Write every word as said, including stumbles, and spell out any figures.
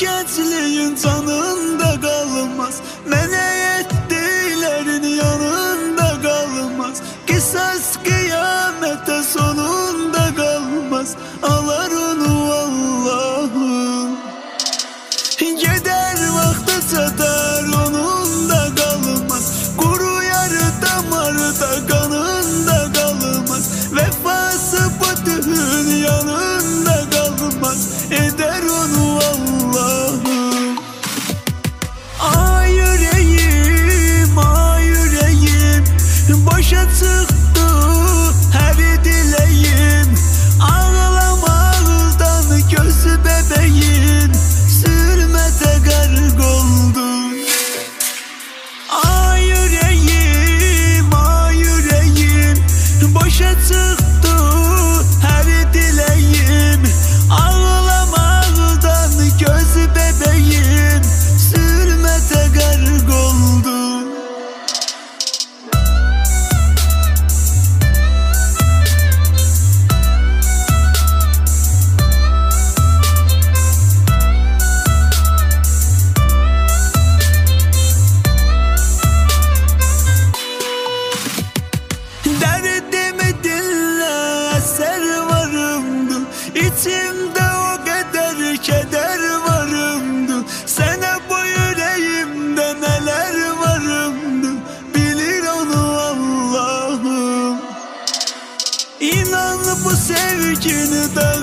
gençliğin canında kalmaz. Mene ettilerin yanında kalmaz. Kısas kıyamette sonunda kalmaz. Alar onu Allah'ım. Gider vakti çatar onun da kalmaz. Kuruyar damarda kanında kalmaz. Vefası batın yanında kalmaz. Eder onu Allah'ım. Ay yüreğim, ay yüreğim, boşa çıktı her dileğim. Ağlamaktan gözü bebeğin sürmete garg oldu. Ay yüreğim, ay yüreğim, boşa çıktı her dileğim. Ağlamaktan gözü bebeğim sürmete garg oldu. Derdimi dinle eser varımdı. İçimde o kadar keder varımdı. Sana bu yüreğimde neler varımdı. Bilir onu Allah'ım. İnan bu sevgini de